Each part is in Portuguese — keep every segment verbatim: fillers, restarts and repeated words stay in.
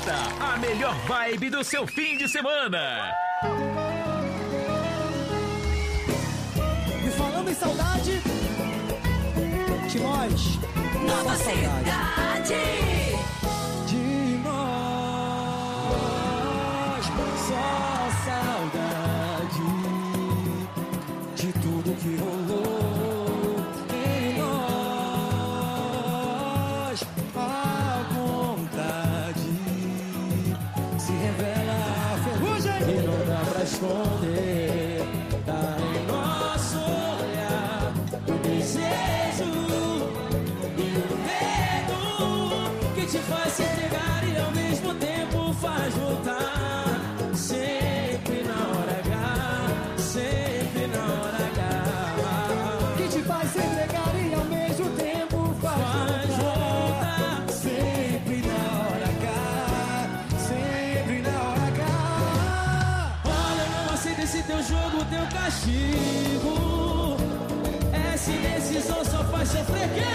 Sexta, a melhor vibe do seu fim de semana. E falando em saudade, Timóis, Nova Cidade. De nós, só saudade de tudo que rolou em nós. A vontade se revela a ferrugem e não dá pra esconder. Tá em nosso olhar o desejo e o medo que te faz se entregar e ao mesmo tempo faz voltar. Sempre na hora H, sempre na hora H. Que te faz se entregar e ao mesmo tempo faz, faz voltar. Sempre na hora H, sempre na hora H. Olha, eu não aceito esse teu jogo, teu castigo. Essa indecisão só faz sofrer quem?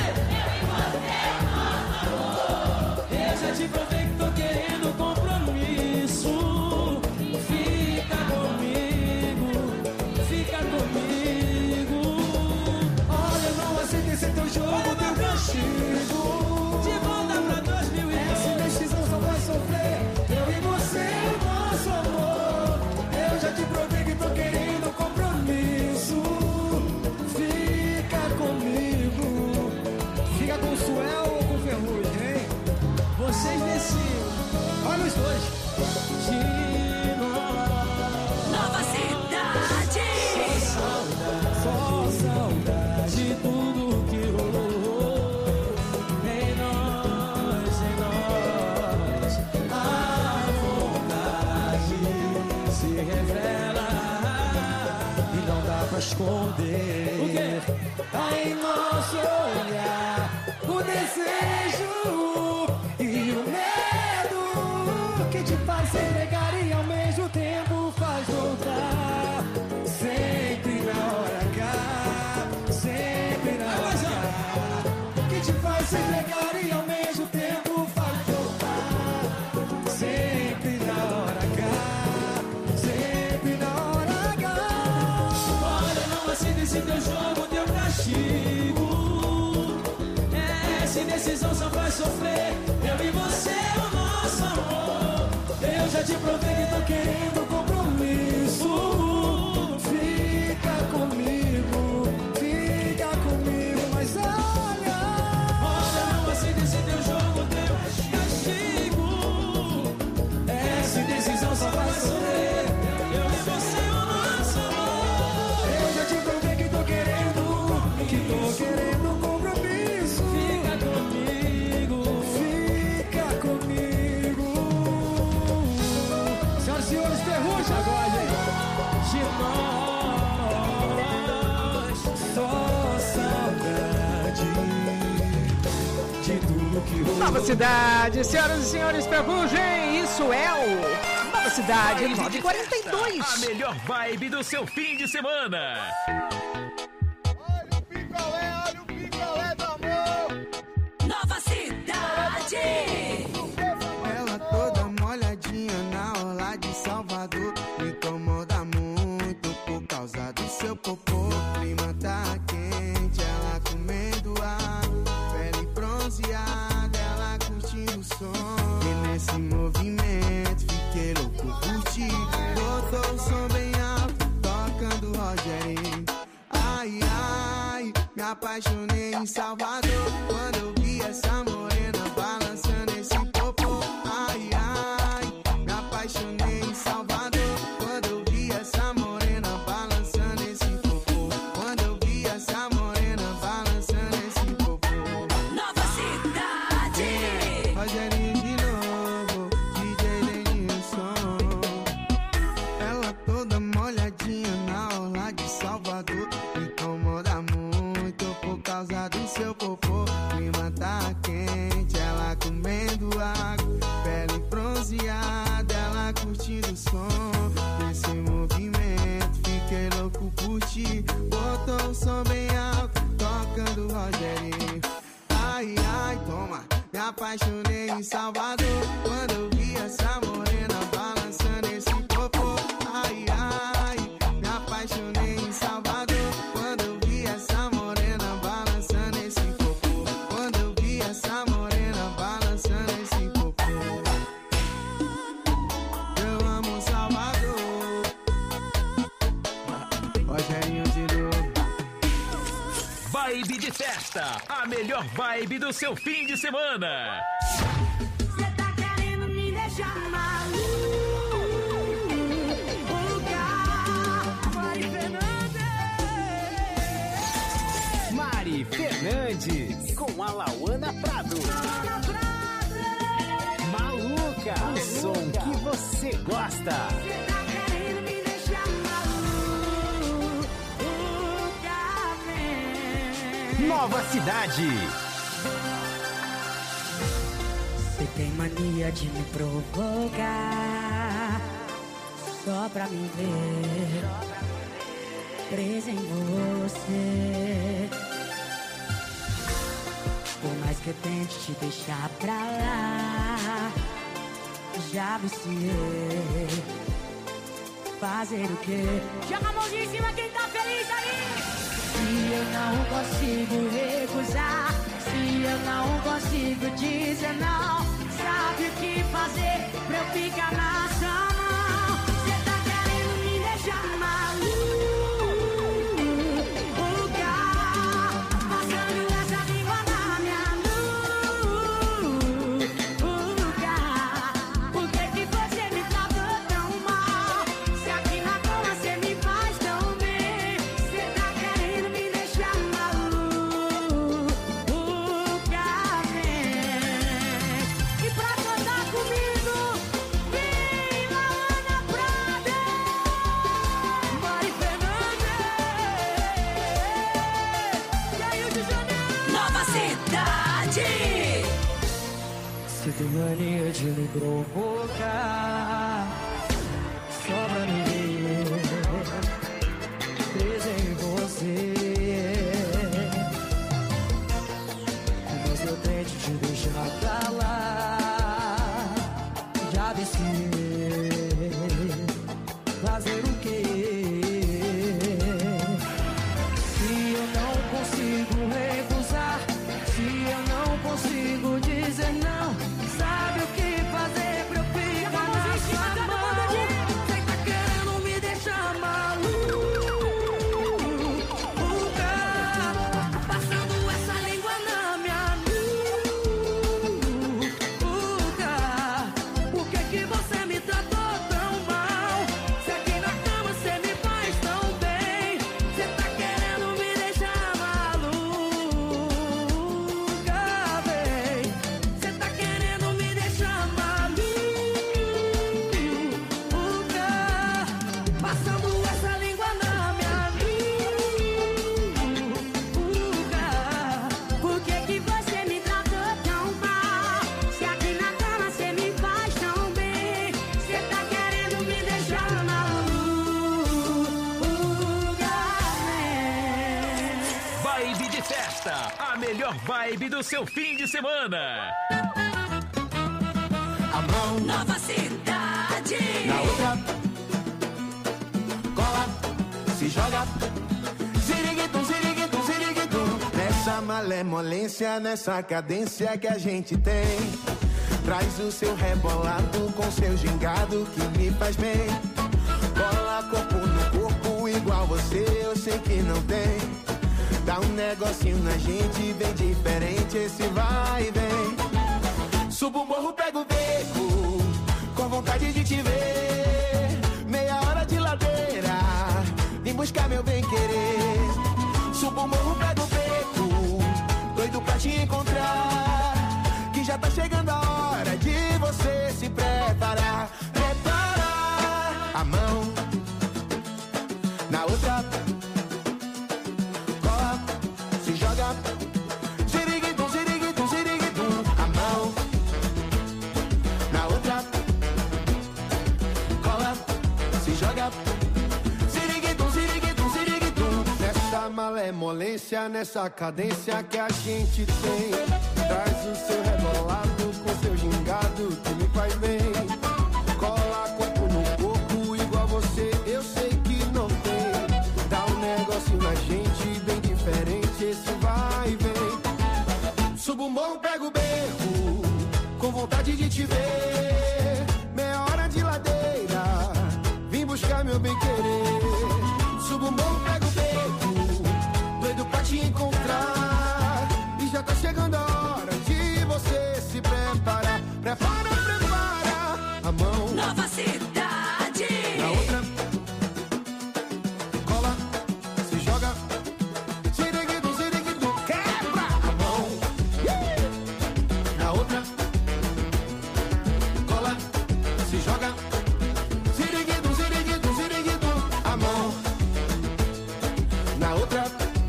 Eu já te provei que tô querendo compromisso. Fica comigo, fica comigo. Olha, eu não aceito esse teu jogo, teu castigo. De volta pra dois mil e dez. Essa indecisão só vai sofrer. Eu e você, o nosso amor. Eu já te provei que tô querendo compromisso. Fica comigo. Fica com o Suel ou com o Ferrugem, hein? Vocês decidem. Olha os dois. De nós. Nova Cidade. Só saudade, só saudade de tudo que rolou em nós, em nós. A vontade se revela e não dá pra esconder. O quê? Tá em nosso olhar o desejo e o medo que te faz se negar e ao mesmo tempo faz voltar. Sempre na hora H, sempre na hora H. Que te faz se negar e ao mesmo tempo faz voltar. Sempre na hora H, sempre na hora H. Olha, não aceito esse teu jogo, teu castigo. Essa indecisão só faz sofrer. Eu e você, o nosso amor. Eu já te provei que tô querendo compromisso. Fica comigo, fica comigo. Mas olha, olha, não aceito esse teu jogo, teu castigo. Essa indecisão só faz sofrer. Eu e você, o nosso amor. Eu já te provei que tô querendo, que tô querendo compromisso. Fica comigo, fica comigo. Senhoras e senhores, Ferrugem agora, hein? De nós, só saudade de tudo que rolou. Nova Cidade, senhoras e senhores, Ferrugem, isso é o Nova Cidade nove e quarenta e dois. A melhor vibe do seu fim de semana. Olha o picolé, olha o picolé do amor. Nova Cidade. Ela toda molhadinha na orla de Salvador. Me incomoda muito por causa do seu popô. O clima tá quente, ela comendo água. Pele bronzeada, ela curtindo o som. E nesse movimento fiquei louco por ti. Botou o som bem alto, tocando Rogerinho. Ai, ai, me apaixonei em Salvador quando eu vi essa morena balançando esse popô. Ai, ai, me apaixonei em Salvador quando eu vi essa morena balançando esse popô. Quando eu vi essa morena balançando esse popô. Nova Cidade. Rogerinho de novo, D J Denilson. Ela toda molhadinha na orla de Salvador. Me incomoda muito por causa do seu popô. O clima tá quente, Festa, a melhor vibe do seu fim de semana. Cê tá querendo me deixar maluca. Mari Fernandes. Mari Fernandes, com a Lauana Prado. Maluca, o som que você gosta. Cê tá querendo me deixar maluca, vem. Nova Cidade. Você tem mania de me provocar só pra me ver presa em você. Por mais que eu tente te deixar pra lá, já viciei. Fazer o quê? Joga a mãozinha em cima quem tá feliz aí. Se eu não consigo recusar, se eu não consigo dizer não, sabe o que fazer pra eu ficar na sua mão? Cê tá querendo me deixar maluca, passando essa língua na minha nuca. Por que que você me tratou tão mal? Se aqui na cama cê me faz tão bem. Cê tá querendo me deixar maluca, vem. E pra cantar comigo, vem Lauana Prado, Mari Fernandes e aí o de Janeiro. Nova Cidade. Você tem mania de me provocar só pra me ver presa em você. Mas eu tento te deixar pra lá, já desci. Fazer o quê? Se eu não consigo recusar, se eu não consigo dizer não, sabe o que fazer pra eu ficar na sua mão? Cê tá querendo me deixar maluca, passando essa língua na minha nuca. Por que que você me tratou tão mal? Se aqui na cama cê me faz tão bem. Cê tá querendo me deixar maluca, bem. Cê tá querendo me deixar maluca, passando essa língua na minha nuca. Por que que você me tratou tão mal? Se aqui na cama cê me faz tão bem. Cê tá querendo me deixar maluca, vem. Vibe de festa, a melhor vibe do seu fim de semana. A mão Nova Cidade. na outra, cola, se joga. Ziriguitum, ziriguitum, ziriguitum. Nessa malemolência, nessa cadência que a gente tem, traz o seu rebolado com seu gingado que me faz bem. Cola corpo no corpo igual você, eu sei que não tem. Dá um negocinho na gente bem diferente, esse vai e vem. Subo o morro, pego o beco, com vontade de te ver. Meia hora de ladeira, vim buscar meu bem-querer. Subo o morro, pego o beco, doido pra te encontrar. Que já tá chegando a hora de você se preparar. Preparar a mão na outra, cola, se joga. Ziriguitum, ziriguitum, ziriguitum. A mão na outra, cola, se joga. Ziriguitum, ziriguitum, ziriguitum. Nessa malemolência, nessa cadência que a gente tem, traz o seu rebolado com seu gingado que me faz bem. Cola corpo no corpo igual você, eu sei que não tem. Dá um negocinho na gente bem diferente, esse vai e vem. Subo o morro, pego o beco, com vontade de te ver. Meia hora de ladeira, vim buscar meu bem-querer. Subo o morro, pego o beco, doido pra te encontrar. Nova Cidade. Na outra, cola, se joga. Siriguido, siriguido, quebra a mão. Na outra, cola, se joga. Siriguido, siriguido, siriguido, a mão. Na outra,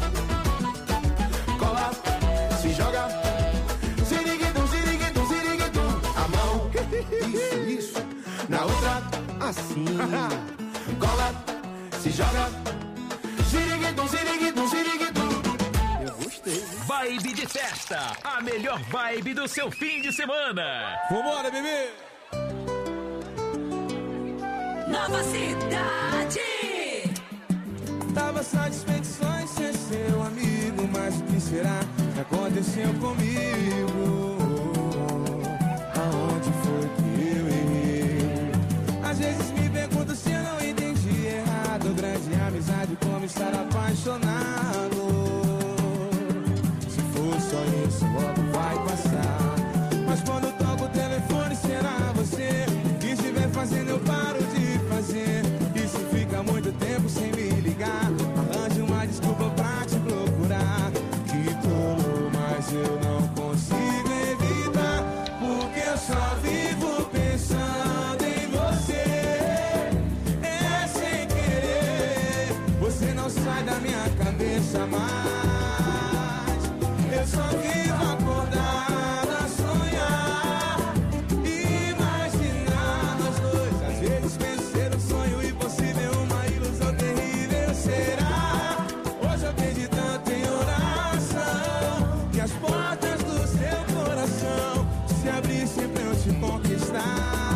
cola, se joga. Siriguido, siriguido, siriguido, a mão. Isso, isso. Na outra, assim. Cola, se joga. Siriguido, siriguido, siriguido. Eu gostei. Vibe de festa, a melhor vibe do seu fim de semana. Vambora, bebê! Nova Cidade. Tava satisfeito só em ser seu amigo, mas o que será que aconteceu comigo? Aonde foi que eu errei? Às vezes me pergunto se eu não entendi errado. Grande amizade como estar apaixonado. Se for só isso, logo vai passar. Mas quando toco o telefone será você. E se estiver fazendo eu paro de fazer. E se fica muito tempo sem me ligar, arranje uma desculpa pra te procurar. Que tolo, mas eu não consigo evitar, porque eu só vivo pensando em você. É sem querer, você não sai da minha cabeça mais. Eu só vivo acordado a sonhar, imaginar nós dois. Às vezes penso ser um sonho impossível, uma ilusão terrível. Será? Hoje eu perdi tanto em oração, que as portas do seu coração se abrissem pra eu te conquistar.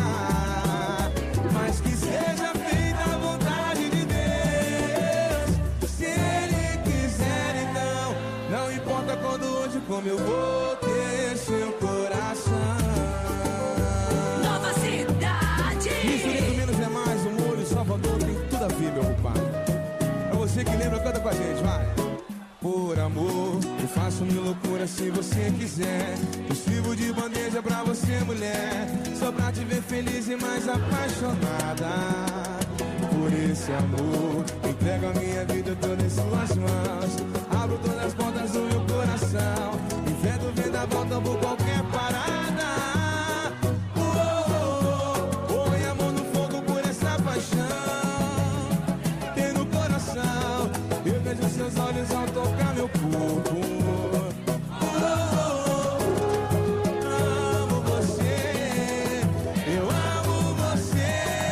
Mas que seja feita a vontade de Deus. Se Ele quiser, então não importa quando, onde, como eu vou ter seu coração. Nova Cidade. Isso muito menos é mais, o molho Salvador tem tudo a ver, meu compadre. É você que lembra, canta com a gente, vai. Por amor, eu faço mil loucuras se você quiser. Eu sirvo de bandeja pra você, mulher, só pra te ver feliz e mais apaixonada. Por esse amor, entrego a minha vida toda em suas mãos. Abro todas as portas do meu coração. Invento vendaval, por qualquer parada. Oh, oh, oh, põe a mão no fogo por essa paixão. Tem no coração, eu vejo seus olhos ao tocar meu corpo. Oh, oh, oh, amo você, eu amo você.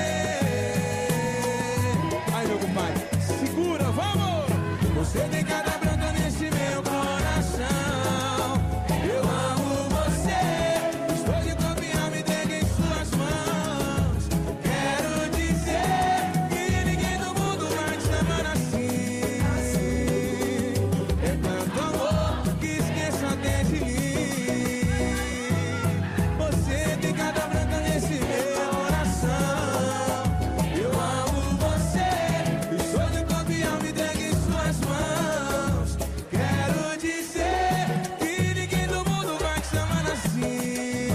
Aí, meu compadre, segura, vamos! Você tem cada branca nesse meu coração. Eu amo você, estou de confiar, me entregue em suas mãos. Quero dizer que ninguém no mundo vai te amar assim. É tanto amor que esqueço até de mim. Você tem cada branca nesse meu coração. Eu amo você, estou de confiar, me entregue em suas mãos. Quero dizer que ninguém no mundo vai te amar assim.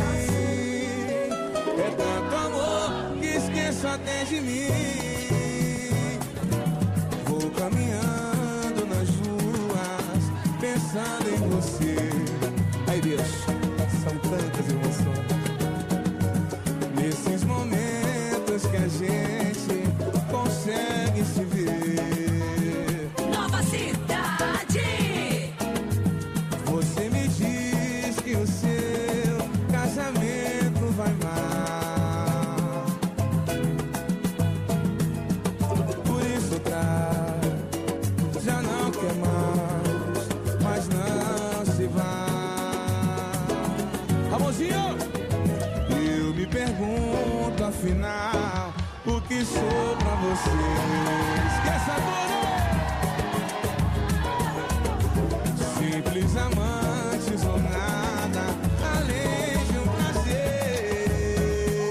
É tanto amor que esqueço até de mim. Vou caminhando nas ruas, pensando em você. Ai, Deus, são tantas emoções. Nesses momentos que a gente consegue se ver. Nova Cidade. Você me diz que o seu casamento vai mal. Por isso traz, já não quer mais, mas não se vai. Amorzinho, eu me pergunto afinal o que sou pra você. Esqueça tudo. Simples amantes ou nada além de um prazer.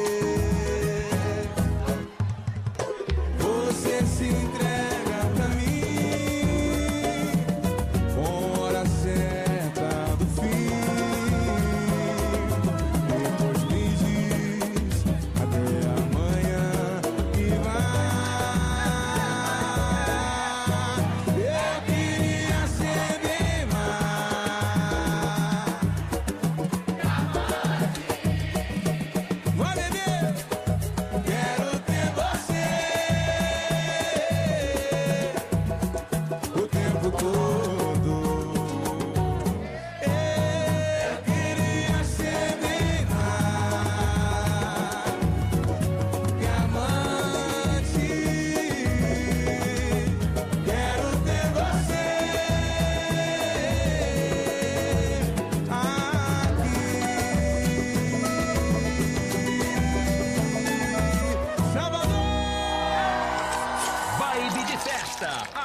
Você se entrega pra mim com hora certa do fim. Depois me diz até amanhã.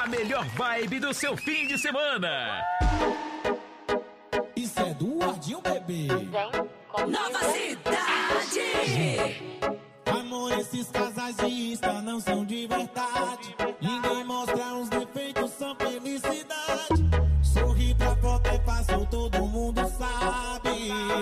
a melhor vibe do seu fim de semana. Isso é do Ardinho, bebê. Nova Cidade! Amor, esses casais de Insta não são de verdade. Ninguém mostra os defeitos, são felicidade. Sorrir pra foto é fácil, todo mundo sabe.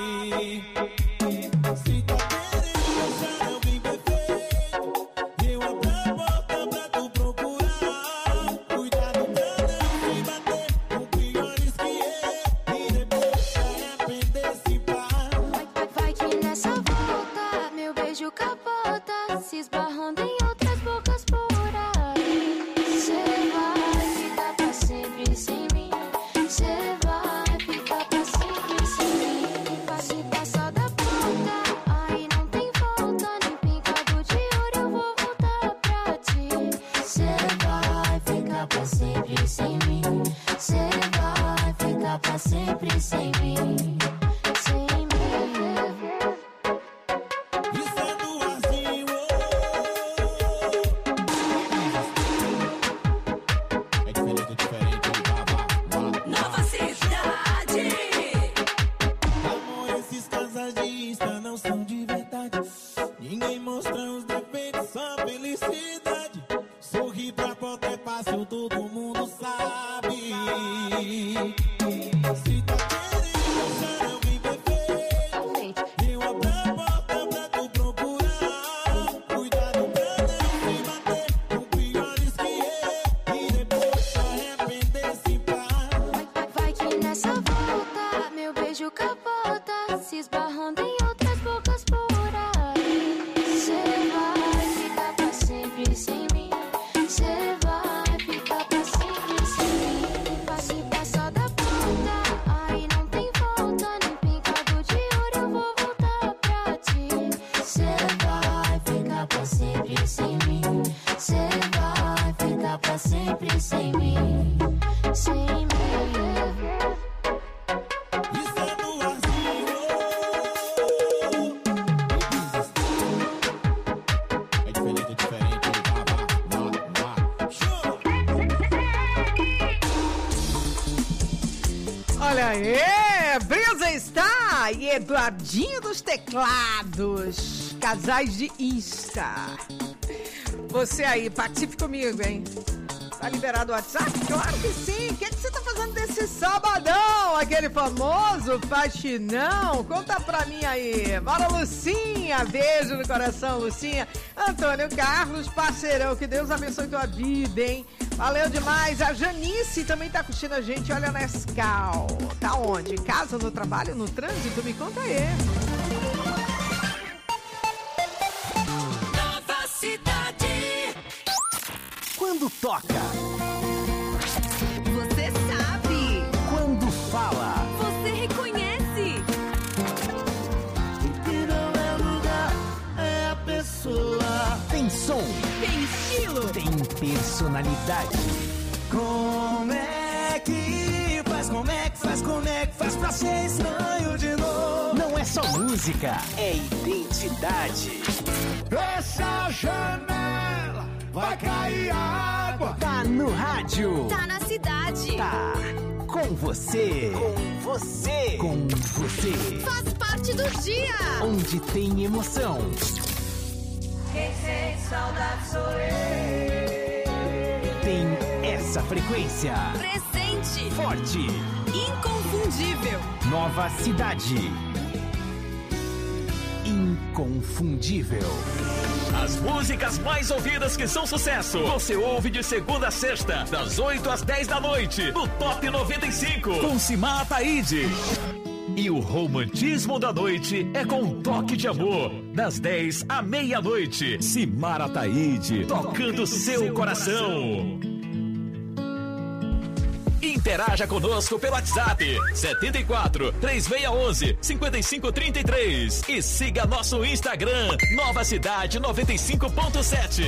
Se tá querendo deixar alguém perfeito, eu abro a porta pra tu procurar. Cuidado pra não se bater com piores que eu, e depois se arrepender se pá. Vai, vai que nessa volta meu beijo capota, se esbarrando em outras bocas por aí. Cê vai ficar pra sempre sem mim. Cê vai ficar pra sempre sem mim. Vai se passar da porta, aí não tem volta. Nem pingado de ouro eu vou voltar pra ti. Cê vai ficar pra sempre sem mim. Cê vai ficar pra sempre sem mim. Sem mim. Isso é do Arzinho. É diferente, é diferente. Nova Cidade! Amor, esses casais de Insta não são de verdade. Ninguém mostra os defeitos, só felicidade. Sorrir pra foto é fácil, todo mundo sabe. Se tá querendo deixar alguém perfeito, eu abro a porta pra tu procurar. Cuidado pra não se bater com piores que eu, e depois se arrepender se pá. Vai, vai que nessa volta meu beijo capota, se esbarrando em outras bocas por aí. Cê vai ficar pra sempre sem mim. Cê vai ficar pra sempre sem mim. Vai se passar da porta, aí não tem volta. Nem pingado de ouro eu vou voltar pra ti. Cê vai ficar pra sempre sem mim. Cê vai ficar pra sempre sem mim. Sem mim. Isso é do Arzinho. É diferente, é diferente. Vá, vá, vá. Show! Olha aí, Brisa está e Eduardinho dos Teclados, casais de Insta. Você aí, participe comigo, hein? Tá liberado o WhatsApp? Claro que sim! O que, é que você tá fazendo desse sabadão? Aquele famoso faxinão? Conta pra mim aí! Bora, Lucinha! Beijo no coração, Lucinha! Antônio Carlos, parceirão, que Deus abençoe tua vida, hein? Valeu demais! A Janice também tá curtindo a gente, olha, Nescau. Tá onde? Em casa, no trabalho, no trânsito? Me conta aí! Nova Cidade! Quando toca, Você sabe! quando fala, Você reconhece! Que não é lugar, é a pessoa. tem som, Tem estilo! tem personalidade. Como é que faz, como é que faz, como é que faz pra ser estranho de novo? Não é só música, é identidade. Fecha a janela, vai cair água. Tá no rádio, Tá na cidade! tá com você, com você, com você. Faz parte do dia! Onde tem emoção, Quem sente saudade sou eu. tem essa frequência. Presente! Forte, Inconfundível! Nova Cidade. Inconfundível. As músicas mais ouvidas que são sucesso, você ouve de segunda a sexta, das oito às dez da noite, no Top noventa e cinco, com Simar Ataíde. E o romantismo da noite é com um toque de amor, das dez à meia-noite. Simar Ataíde, tocando seu coração. Interaja conosco pelo WhatsApp setenta e quatro, três seis um um, cinco cinco três três e siga nosso Instagram Nova Cidade noventa e cinco ponto sete.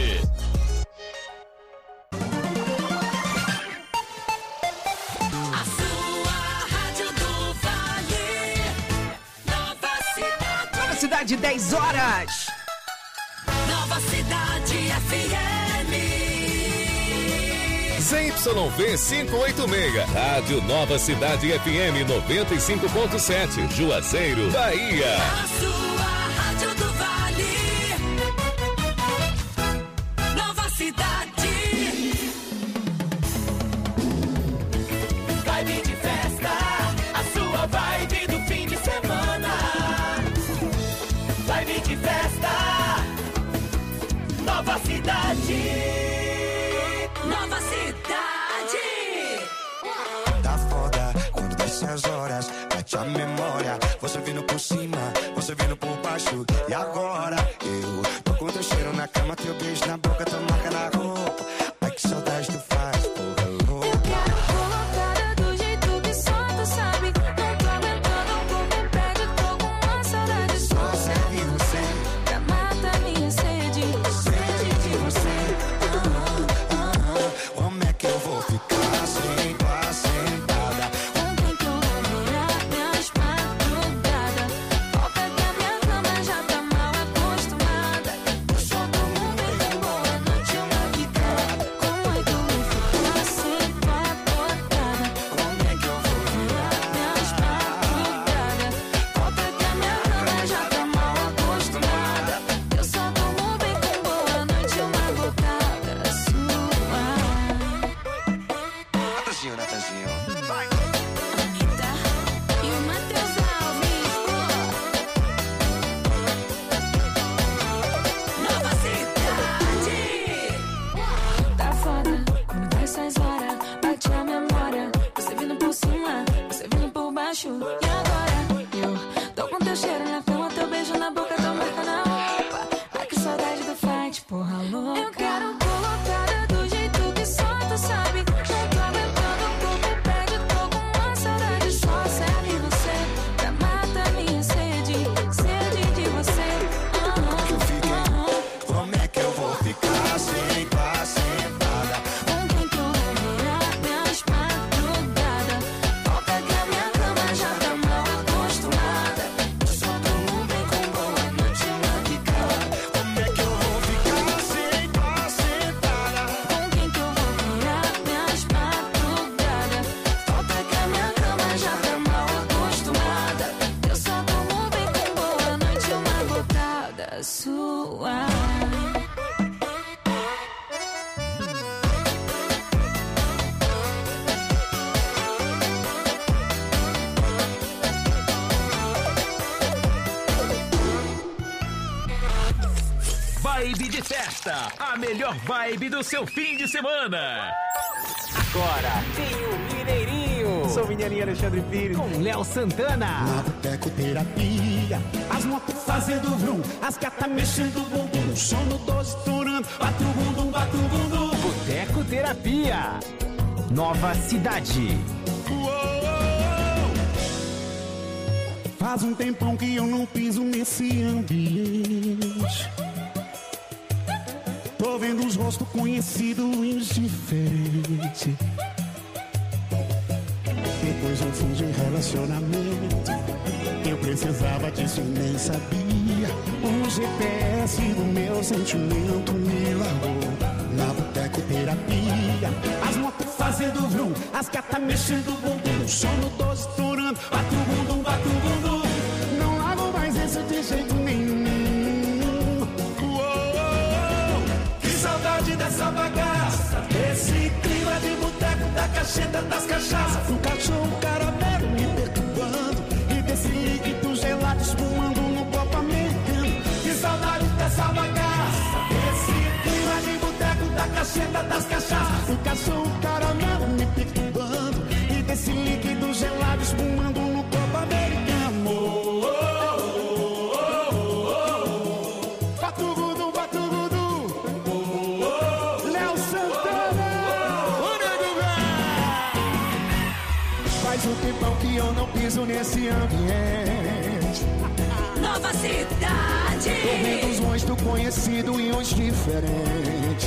A sua rádio do Vale. Nova Cidade. Nova Cidade, dez horas. Nova Cidade F M. Z Y V quinhentos e oitenta e seis, Rádio Nova Cidade F M noventa e cinco ponto sete, Juazeiro, Bahia. A sua Rádio do Vale. Nova Cidade. Vibe de festa, a sua vibe do fim de semana. Vibe de festa, Nova Cidade. Nova Cidade. Tá foda quando desce as horas, bate a memória. Você vindo por cima, você vindo por baixo. E agora eu tô com teu cheiro na cama, teu beijo na boca, tua marca na roupa. Ai que saudade tu faz, porra louca. Eu quero colocada do jeito que só tu sabe. Não tô aguentando um pouco, me pede, tô com uma saudade só. Só serve você pra matar minha sede, sede de você. Como é que eu vou ficar sem tua sentada? Com quem que eu vou virar minhas madrugadas? Volta que a minha cama já tá mal acostumada. Eu só durmo bem com boa noite, uma picada. Como é que eu vou ficar sem tua botada? Como é que eu vou virar Minhas madrugadas. Volta que a minha cama já tá mal acostumada. Eu só durmo bem com boa noite, uma botada sua. Natanzinho, Natanzinho. Anitta e o Matheus Alves, Nova Cidade. tá foda quando dá essas horas, bate a memória. Você vindo por cima, você vindo por baixo. E agora eu tô com teu cheiro na cama, teu beijo na boca, tua marca na roupa. Ai que saudade do fight, porra louca. Eu quero colocada do jeito que só tu sabe. Não tô aguentando um pouco, me pede, tô com uma saudade só. Serve você pra matar minha sede, sede de você. Que eu fiquei, como é que eu vou ficar sem tua sentada? Com quem que eu vou virar minhas madrugadas? Volta que a minha cama já tá mal acostumada. Eu só durmo bem com boa noite, uma picada. Como é que eu vou ficar sem tua sentada? Com quem que eu vou virar minhas madrugadas? Volta que a minha cama já tá mal acostumada. Eu só durmo bem com boa noite, uma botada sua. Vibe de festa, a melhor vibe do seu fim de semana. Agora tem o Mineirinho. Sou o Mineirinho Alexandre Pires. Com Léo Santana. Na boteco terapia, as motos fazendo vrum, as gatas mexendo o bumbum, o som no doze estourando, bate o bumbum, bate o bumbum. Boteco Terapia. Nova Cidade. Faz um tempão que eu não piso nesse ambiente. Tô vendo os rostos conhecidos e os diferentes. Depois de um fim de relacionamento, eu precisava disso e nem sabia. O G P S do meu sentimento me largou. Na boteco terapia, as motos fazendo vrum, as gatas mexendo o bumbum, o som no doze estourando, bate o bumbum, bate o bumbum. Não largo mais esse de jeito nenhum. Que saudade dessa bagaça, esse clima de boteco, da cacheta, das cachaças. Um cachorro caramelo me perturbando e desse líquido gelado espumando no copo americano. Que saudade dessa bagaça, esse clima de boteco, da cacheta, das cachaças. Um cachorro caramelo me perturbando e desse líquido gelado espumando no copo americano. Oh, oh, oh, oh, oh, oh. Batugudu, batugudu. Oh, oh. Léo Santana. O nego velho. Faz um tempão que eu não piso nesse ambiente. Nova Cidade. Tô vendo os rostos conhecidos e uns diferentes.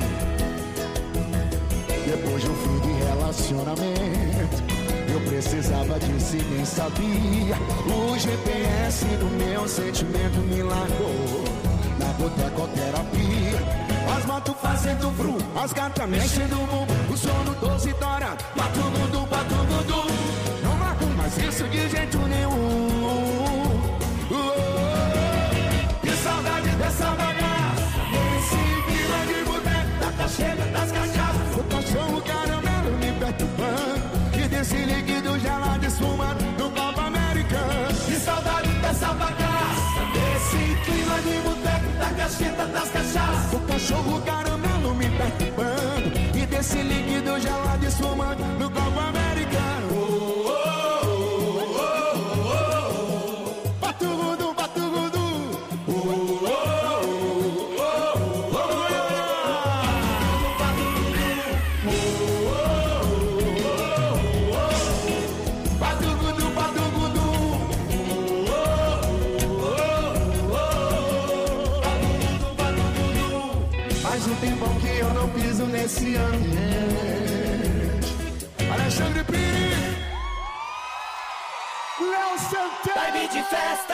Depois de um fim de relacionamento, eu precisava disso e nem sabia. O G P S do meu sentimento me largou. Na botecoterapia, as moto fazendo vrum, as gatas mexendo o bumbum, o sono doce estourando, batu gudu, batu gudu. Não largo mais isso de jeito nenhum. Que saudade dessa bagaça, esse clima de boteco, da cacheira das cachaças, o cachorro caramelo me perturbando, e desse líquido gelado esfumando no Copa América. Que saudade dessa bagaça, desse clima de boteco, da cacheira das cachaças, o cachorro caramelo me perturbando, e desse líquido gelado esfumando no Copa América. Oh, oh, oh, oh, oh, oh. Batugudu, batugudu. Oh, oh, oh, oh, oh, oh. Batugudu, batugudu. Faz um tempão que eu não piso nesse ambiente. Alexandre Pires, Léo Santana. Vibe de festa.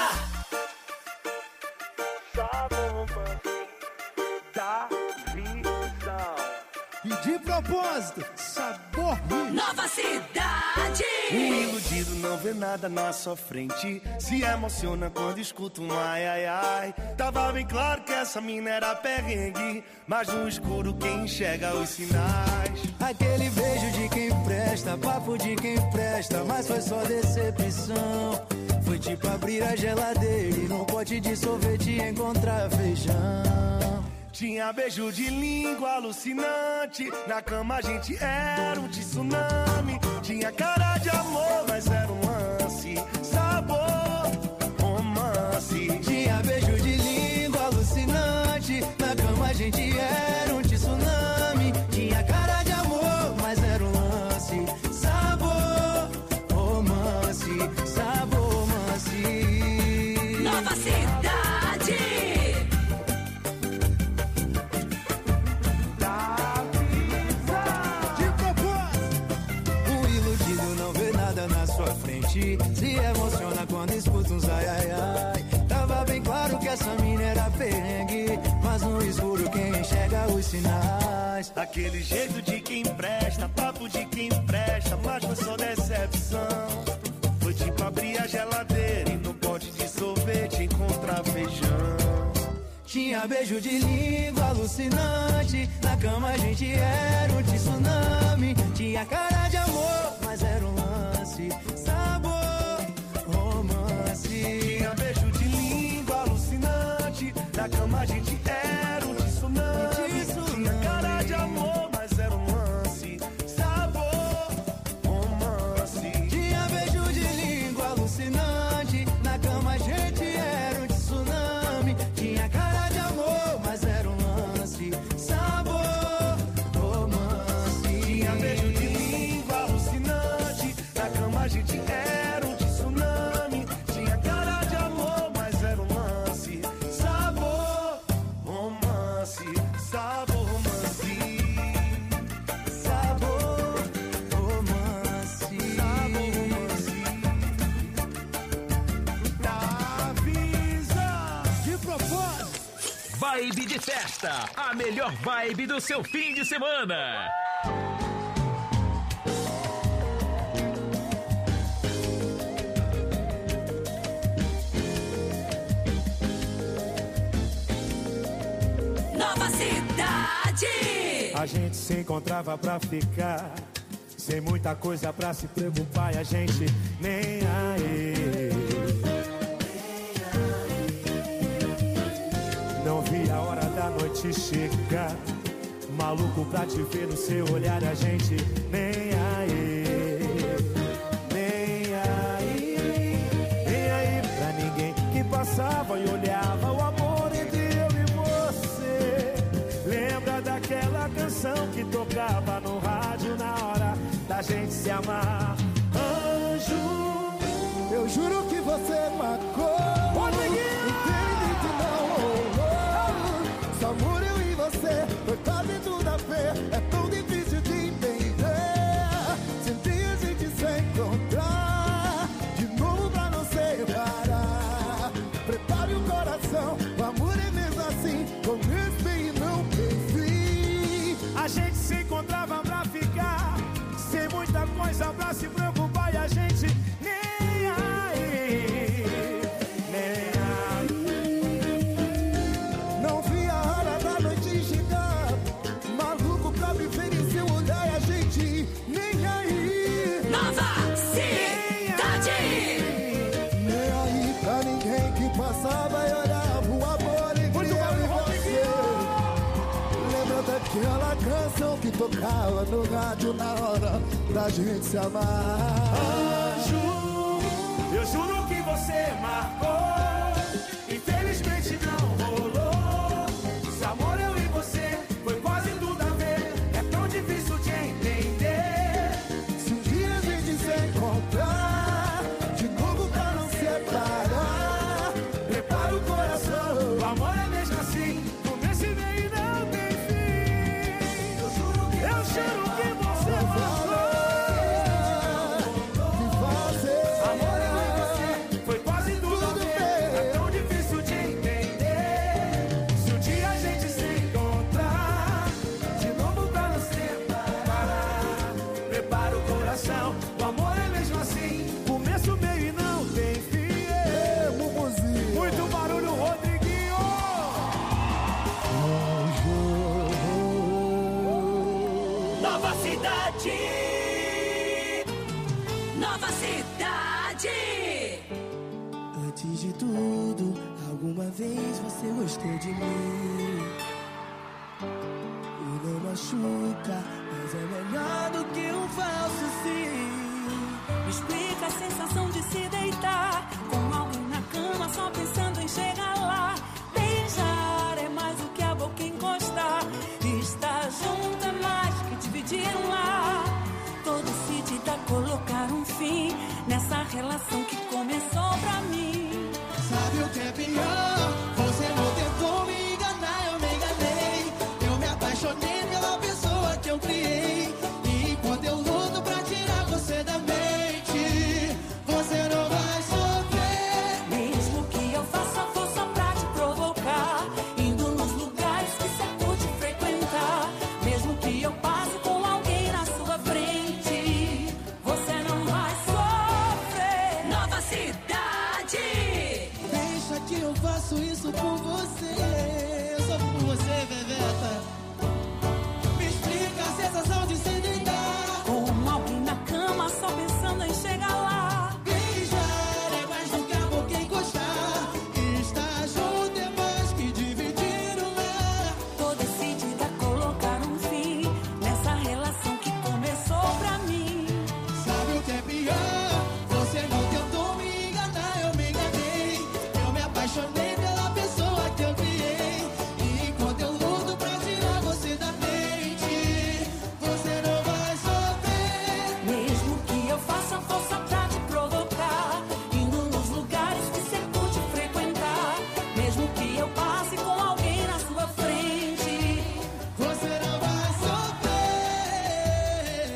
Da visão. E de propósito, sabor Nova Cidade. Um iludido não vê nada na sua frente, se emociona quando escuta um ai ai ai. Tava bem claro que essa mina era perrengue, mas no escuro quem enxerga os sinais. Aquele beijo de quem presta, papo de quem presta, mas foi só decepção. Foi tipo abrir a geladeira e num pote de sorvete encontrar feijão. Tinha beijo de língua alucinante, na cama a gente era um tsunami. Tinha cara de amor, mas era um lance, sabor, romance. Tinha beijo de língua alucinante, na cama a gente era um tsunami. Tinha cara de amor, mas era um lance, sabor, romance, sabor, romance. Nova Cidade. Se emociona quando escuta uns ai ai ai. Tava bem claro que essa mina era perrengue, mas no escuro quem enxerga os sinais. Aquele jeito de quem presta, papo de quem presta, mas foi só decepção. Foi tipo abrir a geladeira e no pote de sorvete encontrar feijão. Tinha beijo de língua alucinante, na cama a gente era um tsunami. Tinha cara de amor, mas era um lance, sabor, romance. Tinha beijo de língua alucinante, na cama a gente era um tsunami. Tinha cara de amor, mas era um lance, sabor, romance. Tinha beijo de língua alucinante, na cama a gente era um tsunami. Tinha cara de amor, mas era um lance, sabor, romance. Tinha beijo de língua alucinante, na cama a gente era um tsunami. Tinha cara de amor, mas era um lance, sabor, romance, sabor, romance. Sabor, romance, sabor, romance. Avisa de propósito. Vibe de festa, a melhor vibe do seu fim de semana. Nova Cidade. A gente se encontrava pra ficar, sem muita coisa pra se preocupar, e a gente nem aí. Não vi a hora da noite chegar, maluco pra te ver no seu olhar, e a gente nem aí. Nem aí, nem aí pra ninguém que passava e olhava o amor entre eu e você. Lembra daquela canção que tocava no rádio na hora da gente se amar? Anjo, eu juro que você marcou. Entende que não rolou. Só amor eu e você, foi quase tudo a ver. É tão difícil de entender. Senti a gente se encontrar de novo pra não separar. Prepare o coração, o amor é mesmo assim, com esse e não tem. aquela canção que tocava no rádio na hora da gente se amar. Anjo, eu juro que você marcou, infelizmente não rolou. Esse amor eu e você foi quase tudo a ver, é tão difícil de entender. Se um dia a gente se encontrar de novo pra não separar, prepara o coração, o amor é mesmo assim, começo e meio não tem fim. Eu juro que, eu juro que você falou. Amor é você, foi quase tudo a ver, é tão difícil de entender. Se um dia a gente se encontrar de novo pra não separar, prepara o coração, o amor é mesmo assim, começo, meio e não tem fim. Muito barulho, Rodriguinho. Nova Cidade. Nova Cidade. Antes de tudo, alguma vez você gostou de mim. E não machuca, mas é melhor do que um falso sim. Me explica a sensação de se deitar com alguém na cama só pensando em chegar lá. Beijar é mais do que a boca encostar. Estar junto é mais que dividir um lar. Tô decidida a colocar um fim nessa relação que começou pra mim. Sabe o que é pior? Você não tentou me enganar, eu me enganei. Eu me apaixonei pela pessoa que eu criei. E enquanto eu luto pra tirar você da mente, você não vai sofrer. Mesmo que eu faça força pra te provocar, indo nos lugares que você curte frequentar. Mesmo que eu passe com alguém na sua frente, você não vai sofrer. Nova Cidade. Deixa que eu faço isso por você. Eu sou por você, Bebeta. Me explica a sensação de se deitar com alguém na cama só pensando em chegar lá. Beijar é mais do que a boca encostar. Estar junto é mais que dividir um lar. Tô decidida a colocar um fim nessa relação que começou pra mim. Sabe o que é pior? Você não tentou me enganar, eu me enganei. Eu me apaixonei pela pessoa que eu criei. E enquanto eu luto pra tirar você da mente, você não vai sofrer. Mesmo que eu faça força pra te provocar, indo nos lugares que você curte frequentar. Mesmo que eu passe com alguém na sua frente, você não vai sofrer.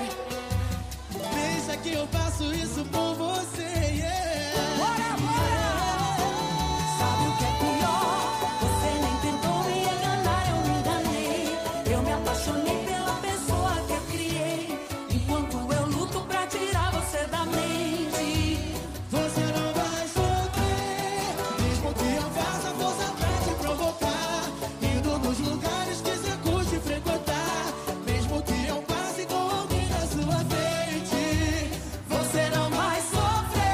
Pensa que eu faço isso por você, yeah. Bora, bora! Sabe o que é pior? Você nem tentou me enganar, eu me enganei. Eu me apaixonei pela pessoa que eu criei. Enquanto eu luto pra tirar você da mente, você não vai sofrer. Mesmo que eu faça força pra te provocar, indo nos lugares que você curte frequentar. Mesmo que eu passe com alguém na sua frente, você não vai sofrer.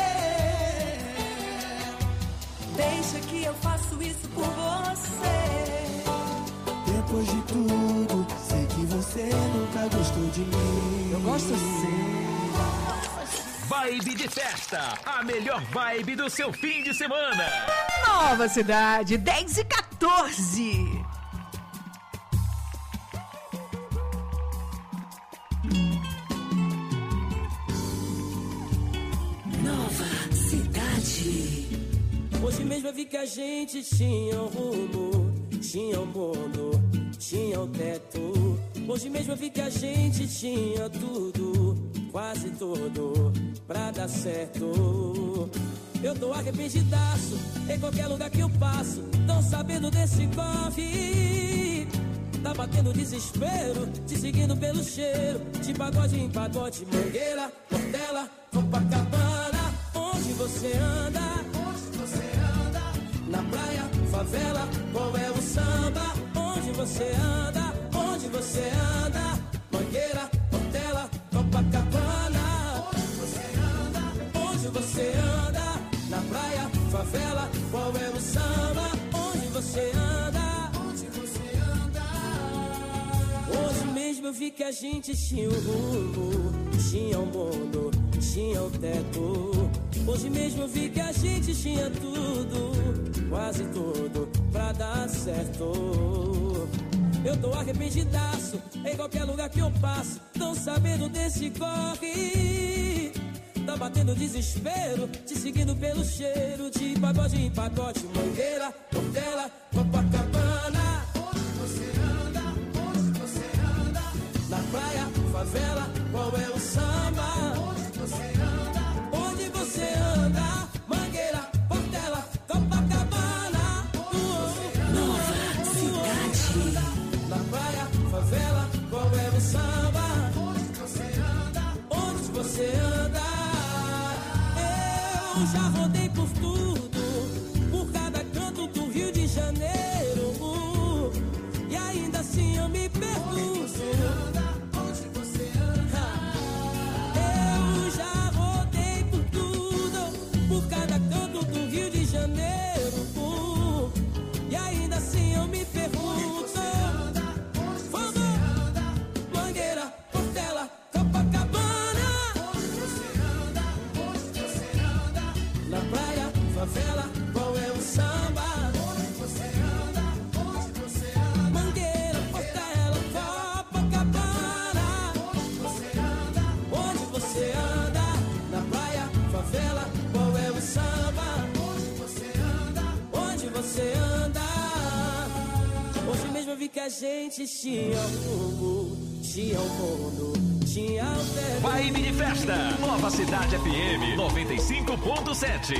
deixa que eu faço isso por você. Depois de tudo, sei que você nunca gostou de mim. Eu gosto sim. Vibe de festa, a melhor vibe do seu fim de semana. Nova Cidade, dez e quatorze. Nova Cidade. Hoje mesmo eu vi que a gente tinha um rumo, tinha um mundo, tinha um teto. Hoje mesmo eu vi que a gente tinha tudo, quase tudo, pra dar certo. Eu tô arrependidaço em qualquer lugar que eu passo, tão sabendo desse corre. Tá batendo desespero, te seguindo pelo cheiro, de pagode em pagode, Mangueira, Portela, Copacabana. Onde você anda? Onde você anda? Na praia, favela, qual é o samba? Onde você anda? Onde você anda? Mangueira, Portela, Copacabana. Onde você anda? Onde você anda? Na praia, favela, qual é o samba? Onde você anda? Onde você anda? eu vi que a gente tinha um rumo, tinha um mundo, tinha um teto. Hoje mesmo eu vi que a gente tinha tudo, quase tudo, pra dar certo. Eu tô arrependidaço, em qualquer lugar que eu passo, tão sabendo desse corre. Tá batendo desespero, te seguindo pelo cheiro de pagode em pagode, Mangueira, Portela, Copacabana. Onde você anda, onde você anda? Na praia, favela, qual é o samba? Onde você anda, onde você anda? Mangueira, Portela, Copacabana. Nova cidade. Na praia, favela, qual é o samba? Onde você anda, onde você anda? Eu já rodei por tudo, por cada canto do Rio de Janeiro, e ainda assim eu me pergunto. Onde você anda? Onde você anda? Eu já rodei por tudo, por cada canto do Rio de Janeiro, e ainda assim eu me pergunto. Vamos! Mangueira, Portela, Copacabana. Onde você anda? Onde você anda? Na praia, favela, qual é o samba? Onde você anda? Onde você anda? Mangueira, Portela, Copacabana. Onde você anda? Onde você anda? Na praia, favela, qual é o samba? Onde você anda? Onde você anda? Hoje mesmo eu vi que a gente tinha rumo, tinha o mundo, tinha o teto. Vibe de festa, Nova Cidade F M noventa e cinco ponto sete.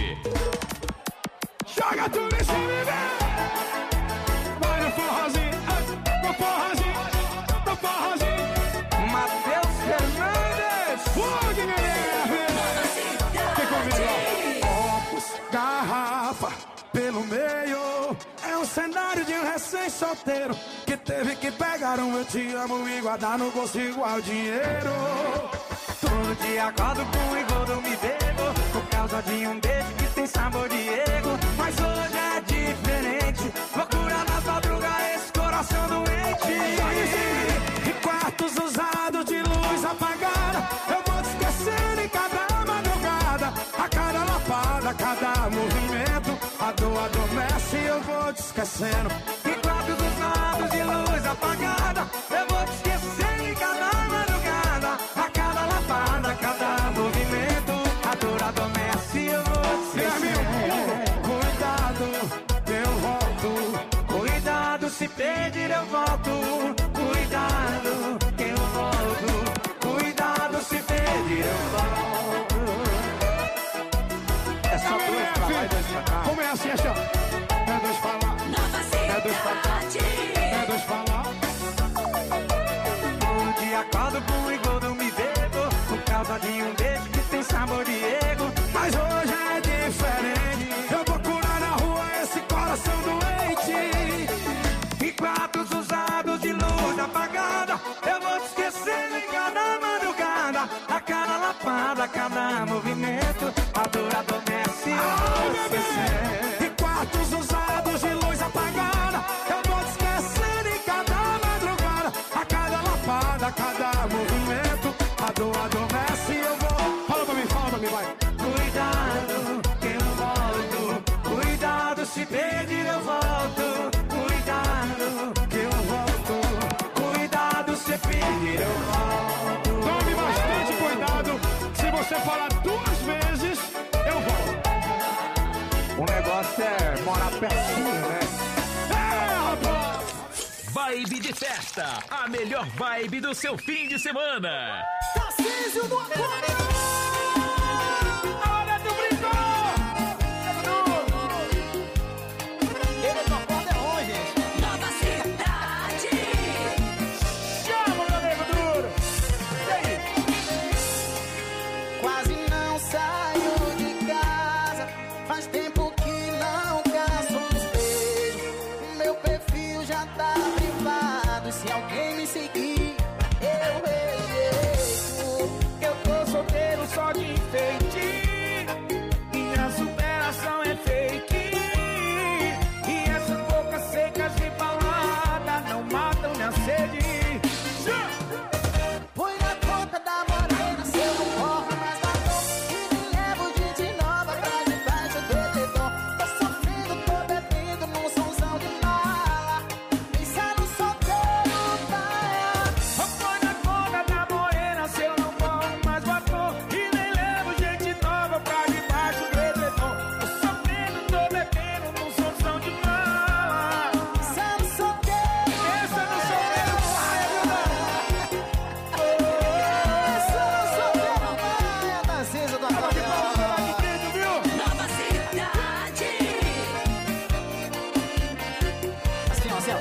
Joga tudo em cima, vem! Vai no forrozinho, no forrozinho, no forrozinho. Matheus Fernandes! Fogo, Guilherme! Vem comigo, ó. Copos, garrafa, pelo meio. É um cenário de um recém-solteiro que teve que pegar um eu te amo e guardar no bolso igual dinheiro. Todo dia acordo com o igual do me bebo, por causa de um beijo que tem sabor de ego. Mas hoje é diferente, loucura nas madrugas, esse coração doente. E quartos usados de luz apagada, eu vou te esquecendo em cada madrugada. A cada lapada, a cada movimento, a dor adormece e eu vou te esquecendo. Em quartos usados de luz apagada, eu vou te esquecendo em cada madrugada. A cada lapada, a cada movimento, a dor adormece e eu vou te esquecendo. Cuidado, eu volto. Cuidado, se pedir eu volto. Cuidado, que eu volto. Cuidado, se pedir eu volto. É só dois pra lá e dois pra cá. Como é assim, assim, ó? É dois pra lá, é dois pra cá, é dois pra lá. Todo dia acordo com o igual do me bebo, por causa de um beijo que tem sabor de ego. Mas hoje é diferente, eu vou curar na rua esse coração doente. Em quartos usados de luz apagada, eu vou te esquecendo em cada madrugada. A cada lapada, a cada movimento, a dor adormece e eu vou te esquecendo. Em quartos usados de luz apagada, eu vou te esquecendo em cada madrugada. A cada lapada, a cada movimento, a dor adormece e eu vou. Fala pra mim, fala pra mim, vai. Cuidado, que eu volto. Cuidado, se pedir eu volto. Cuidado, que eu volto. Cuidado, se pedir eu volto. Tome bastante cuidado. Se você falar duas vezes, eu volto. O negócio é morar pertinho, né? É, rapaz! Vibe de festa, a melhor vibe do seu fim de semana. Tarcísio do Acordeão! A hora do brincou! Ele do Acordeão, gente! Nova cidade! Chama, meu nego duro! E aí? Quase não saio de casa, faz tempo que não caço uns beijos. Meu perfil já tá privado, se alguém me seguir, eu rejeito. Eu tô solteiro só de enfeite, minha superação é fake. E essas bocas secas de balada não matam minha sede. céu.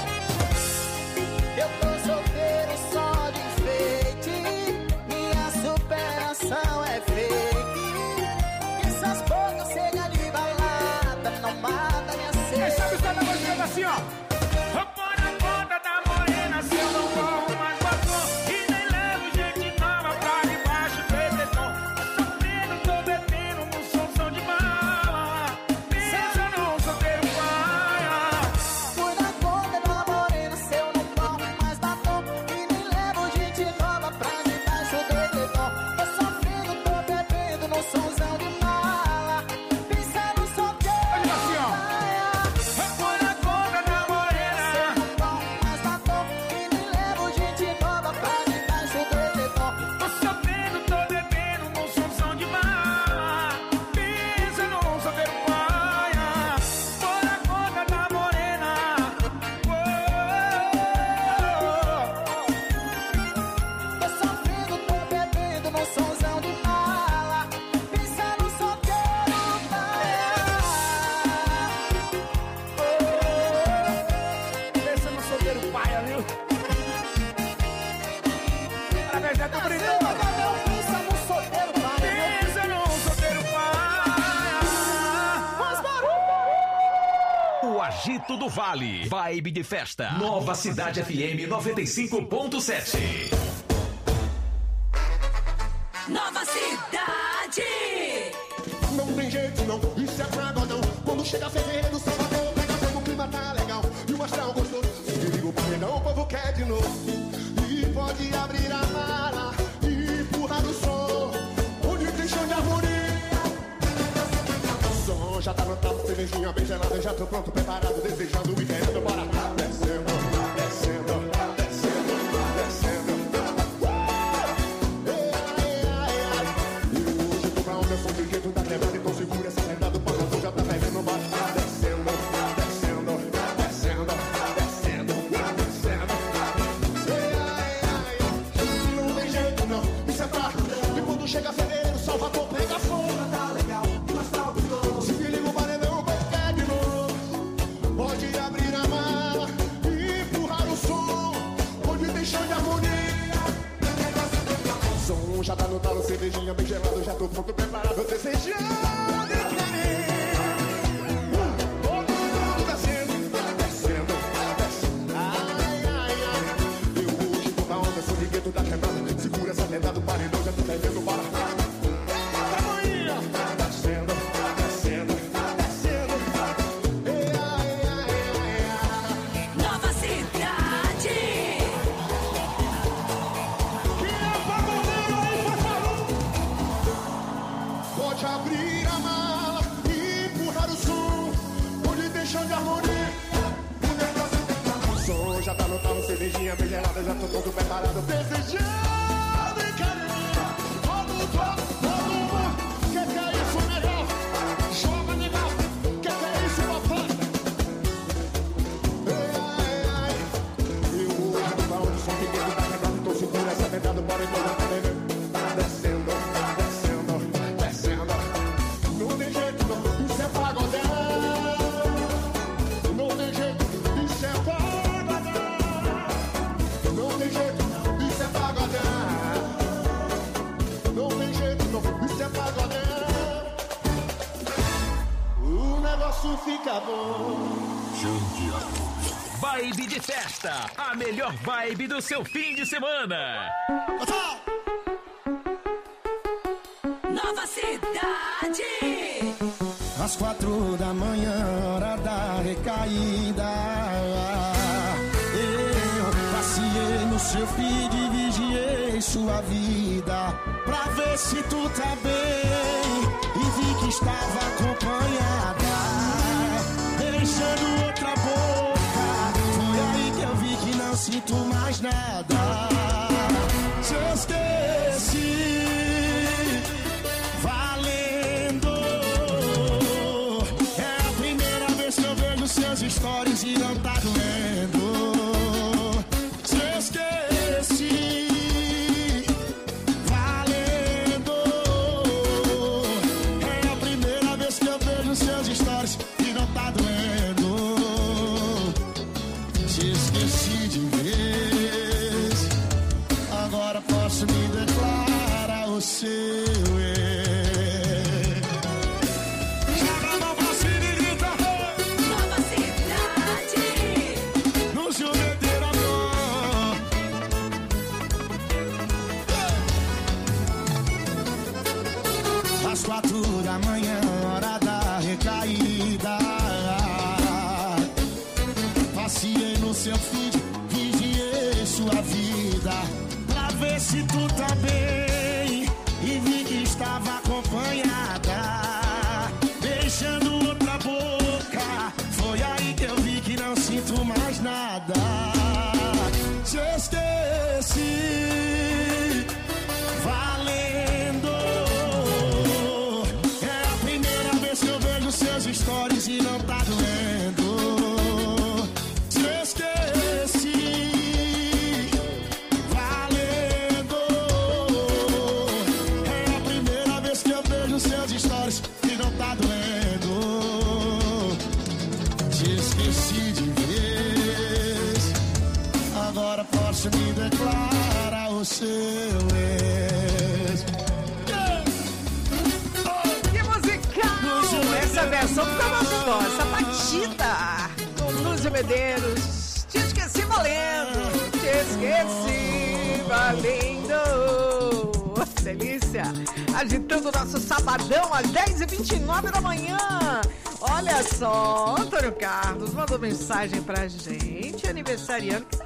Eu tô solteiro só de enfeite, minha superação é fake. Essas bocas chega de balada, não mata minha sede. Quem sabe está na música assim, ó. Eu pôr na conta da morena, se eu não corro mais batom, e nem levo gente nova pra debaixo do edredom. Tô sofrendo, tô bebendo no somzão de mala. Pensa num solteiro paia. Põe na conta da morena, se eu não corro mais batom, e nem levo gente nova pra debaixo do edredom. Tô sofrendo, tô bebendo no somzão de mala. Pensa num solteiro paia. Eu pôr na conta da morena, Se eu não corro mais batom, e nem levo gente nova pra debaixo do edredom. tô sofrendo, tô bebendo no somzão de mala. Pensa num solteiro paia. Pôr na conta da morena. Tô sofrendo, tô bebendo no somzão de mala. Pensa no solteiro Pensa no solteiro paia, viu? Através da do brilhão. Pensa no solteiro paia. Pensa no solteiro paia. Faz barulho. O Agito do Vale. Vibe de festa. Nova Cidade F M noventa e cinco ponto sete. Nova Cidade. Não tem jeito não, isso é pagodão. Quando chega fevereiro, Salvador pega fogo, o clima tá legal e o astral gostoso. Se liga o paredão, o povo quer de novo. E pode abrir a mala e empurrar o som, onde tem chão de harmonia. O som já tá notado, cervejinha bem gelada, já tô pronto, preparado, desejando e querendo, bora. Descendo, descendo, descendo, descendo. Eu sou de jeito da quebrada, então segura essa merda do pagodão, já tá pegando bora. Descendo, descendo, descendo, descendo, descendo. Ei, ai, ai, não tem jeito não, isso é fraco. E quando chega fevereiro, Salvador pega fogo. Tá legal, mas tá gostoso. Se liga o paredão, quer de novo. Pode abrir a mala e empurrar o som, onde tem chão de harmonia. Som já tá no talo, cervejinha bem gelada, já tô pronto, preparado, desejando e querendo. Todo mundo descendo, descendo, descendo. Ai, ai, ai. Eu hoje tô na onda, sou de gueto da quebrada. Segura essa merda do paredão, já tô pegando bala. Tamanha, descendo, descendo, descendo. Ei, ai, ai, ai, ai. Nova Cidade. Pode abrir a mala e empurrar o som, onde tem chão de harmonia. O negócio tem calor. O som já tá no talo, cervejinha bem gelada, já tô todo preparado, desejando e querendo. Todo mundo, todo mundo, que que é isso, melhor? Joga legal, que que é isso, papai? Ei, ai, ai. Eu hoje tô pra onde o som que tá quebrado, tô seguro essa verdade, bora então, tá vendo? Tá descendo, descendo, descendo. Não tem jeito não, isso é pagodão. Não tem jeito, isso é pagodão. Não tem jeito, isso é pagodão. Não tem jeito não, isso é pagodão. O negócio fica bom. Vibe de festa. A melhor vibe do seu fim de semana. Nova Cidade. Às quatro da manhã, hora da recaída, eu passei no seu feed e vigiei sua vida, pra ver se tu tá bem, e vi que estava acompanhada, beijando outra boca. Foi aí que eu vi que não sinto mais nada. Te esqueci, valendo. É a primeira vez que eu vejo seus stories e não tá doendo. Te esqueci, valendo. É a primeira vez que eu vejo seus stories e não tá doendo. Te esqueci de vez. Agora posso me declarar o seu ex. Joga a mão pra cima e grita. Nova cidade. No seu meter amor. Às quatro da manhã, hora da recaída. Passei no seu feed, vigiei sua vida pra ver se tu tá bem. E vi que estava acompanhada, beijando outra boca. Foi aí que eu vi que não sinto mais nada. Te esqueci, valendo. É a primeira vez que eu vejo seus stories e não tá doendo. Te esqueci, valendo. É a primeira vez que eu vejo seus stories e não tá doendo. Te esqueci de vez. Agora posso me declarar o seu ex. Que musical! Essa versão ficou muito boa. Essa batida com Lúcio Medeiros. Te esqueci valendo. Te esqueci valendo. Delícia. Agitando o nosso sabadão às dez e vinte e nove da manhã. Olha só, Antônio Carlos mandou mensagem pra gente. Aniversariando que tá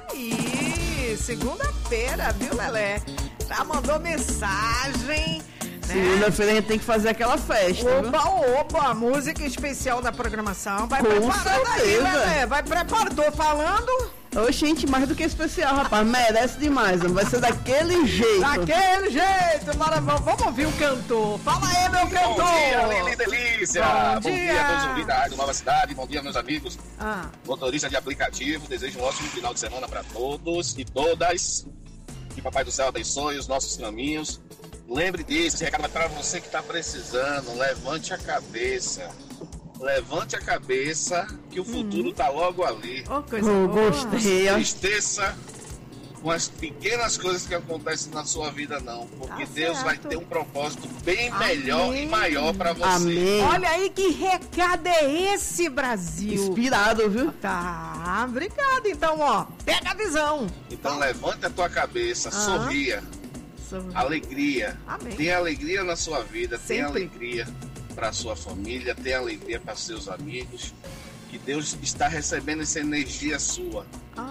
aí. Segunda-feira, viu, Lelé? Já mandou mensagem. Segunda-feira a gente tem que fazer aquela festa. Opa, viu? opa, música especial da programação. Vai Com preparando aí, certeza. Lelé. Vai preparando. Tô falando. Oxente, mais do que especial, rapaz. Merece demais. Não vai ser daquele jeito. Daquele jeito. Bora, vamos, vamos ouvir o cantor. Fala aí, meu cantor. Bom dia, Lili Delícia. Bom Bom dia, dia. a todos ouvintes da Rádio Nova Cidade. Bom dia, meus amigos. Ah. Motorista de aplicativo. Desejo um ótimo final de semana para todos e todas. Que Papai do Céu abençoe os nossos caminhos. Lembre disso, esse recado vai para você que está precisando. Levante a cabeça. Levante a cabeça que o futuro tá logo ali. Oh, coisa Eu boa. gostei. Não se tristeça com as pequenas coisas que acontecem na sua vida, não. Porque Tá Deus certo. vai ter um propósito bem Amém. melhor e maior para você. Amém. Olha aí que recado é esse, Brasil. Inspirado, viu? Tá, obrigado. Então, ó, pega a visão. Então levante a tua cabeça, Ah. sorria. Sorri. Alegria. Amém. Tenha alegria na sua vida, tenha Sempre. alegria para sua família, tenha alegria para seus amigos. Que Deus está recebendo essa energia sua.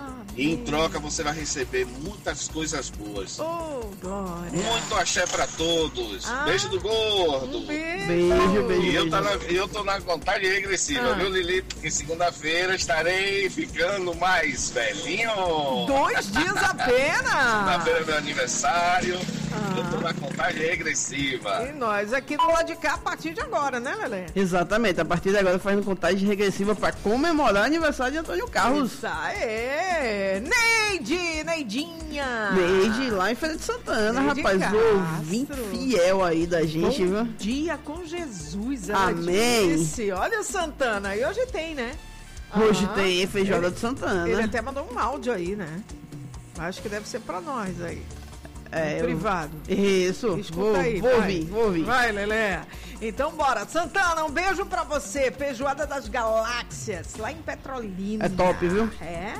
E em troca você vai receber muitas coisas boas. Oh, glória. Muito axé pra todos. Ah, Beijo do gordo. Um beijo. Beijo, beijo. E eu, tá beijo. na, eu tô na contagem regressiva, Ah. viu, Lili? Porque segunda-feira estarei ficando mais velhinho. Dois dias apenas. Segunda-feira é meu aniversário. Ah. Eu tô na contagem regressiva. E nós aqui do lado de cá a partir de agora, né, Lelé? Exatamente, a partir de agora fazendo contagem regressiva para comemorar o aniversário de Antônio Carlos. Isso aí. Neide, Neidinha. Neide, lá em Feira de Santana, Neide rapaz. Castro. Ouvinte fiel aí da gente, Bom viu? dia com Jesus, ela Amém. disse. Olha o Santana, e hoje tem, né? Hoje Aham. tem feijoada Ele- de Santana. Ele até mandou um áudio aí, né? Acho que deve ser pra nós aí. É, No eu- privado. Isso, Escuta vou, aí, vou vai. ouvir, vou ouvir. Vai, Lelé. Então bora. Santana, um beijo pra você. Feijoada das Galáxias, lá em Petrolina. É top, viu? É.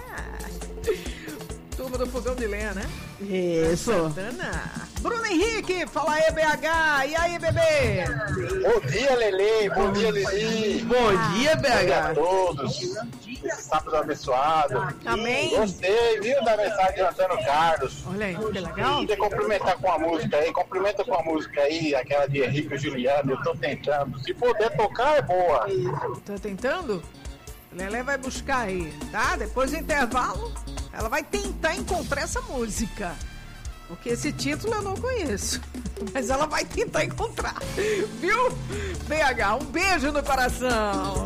Turma do Fogão de Lenha, né? Isso. Santana. Bruno Henrique, fala aí, B H. E aí, bebê? Bom dia, Lelê. Bom dia, Lili. Bom dia, B Bom dia H. a todos. Esse sábado abençoado. Amém. Gostei, viu, da mensagem de Antônio Carlos. Olha aí, que legal. Queria cumprimentar com a música aí. Cumprimenta com a música aí, aquela de Henrique e Juliano. Eu tô tentando. Se puder tocar, é boa. Tá tentando? Lelé vai buscar aí, tá? Depois do intervalo, ela vai tentar encontrar essa música. Porque esse título eu não conheço. Mas ela vai tentar encontrar. Viu? B H, um beijo no coração.